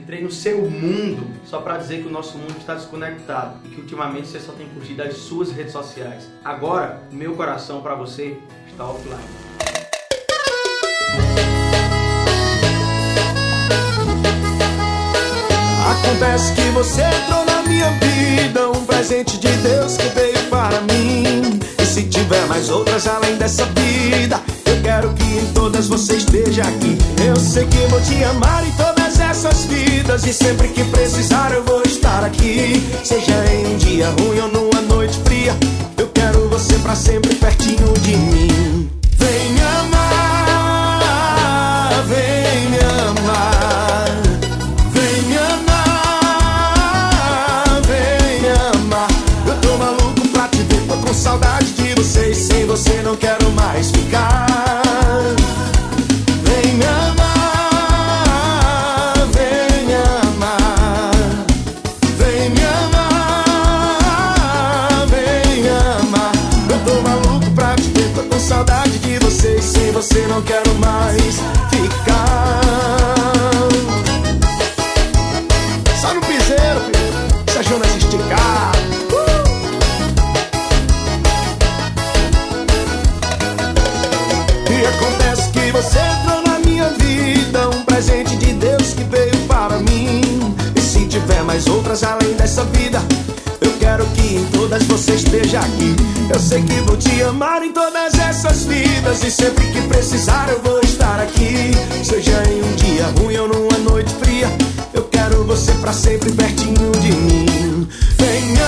entrei no seu mundo só pra dizer que o nosso mundo está desconectado e que ultimamente você só tem curtido as suas redes sociais. Agora, meu coração pra você está offline. Acontece que você entrou na minha vida, um presente de Deus que veio para mim. E se tiver mais outras além dessa vida, eu quero que em todas você esteja aqui. Eu sei que vou te amar em todas essas vidas, e sempre que precisar eu vou estar aqui. Seja em um dia ruim ou numa noite fria, eu quero você pra sempre pertinho de mim. Vem me amar, vem me amar, vem me amar, vem me amar. Eu tô maluco pra te ver, tô com saudade de você, e sem você não quero mais ficar. Vem me amar, vem me amar, vem me amar, vem me amar. Eu tô maluco pra te ver, tô com saudade de você, e sem você não quero mais ficar. Só no piseiro, filho, deixa Jonas esticar. E acontece que você entrou na minha vida, um presente de Deus que veio para mim. E se tiver mais outras além dessa vida, eu quero que em todas você esteja aqui. Eu sei que vou te amar em todas essas vidas, e sempre que precisar eu vou estar aqui. Seja em um dia ruim ou numa noite fria, eu quero você pra sempre pertinho de mim. Vem me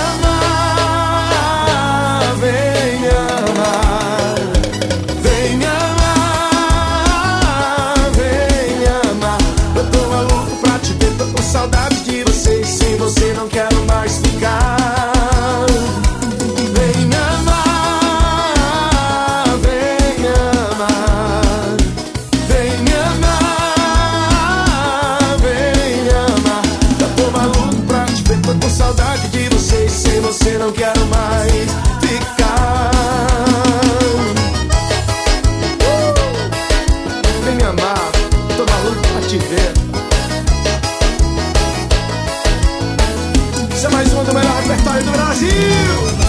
amar, vem me amar, vem me amar, vem me amar. Eu tô maluco pra te ver, tô com saudade de você, e sem você não quero mais ficar. Vem me amar, vem me amar, vem me amar, vem me amar. Eu tô maluco pra te ver, tô com saudade de você, e sem você não quero mais ficar. Vem me amar, tô maluco pra te ver. Isso é mais uma do melhor repertório do Brasil.